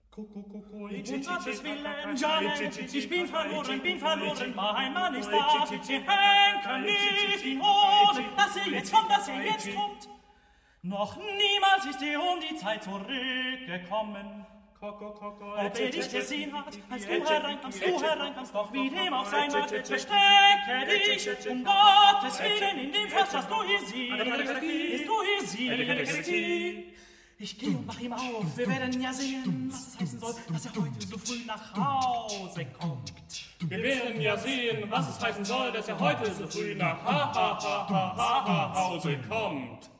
Um Gottes Willen, Janet, ich bin verloren, mein Mann ist da. Wir hängen nicht in Hoden, dass er jetzt kommt. Noch niemals ist er um die Zeit zurückgekommen. Ob er dich gesehen hat, als du hereinkamst, doch wie dem auch sein mag, verstecke dich, um Gottes Willen, in dem Fass, das du hier siehst. Ich gehe und mach ihm auf, wir werden ja sehen, was es heißen soll, dass er heute so früh nach Hause kommt. Wir werden ja sehen, was es heißen soll, dass er heute so früh nach Hause kommt.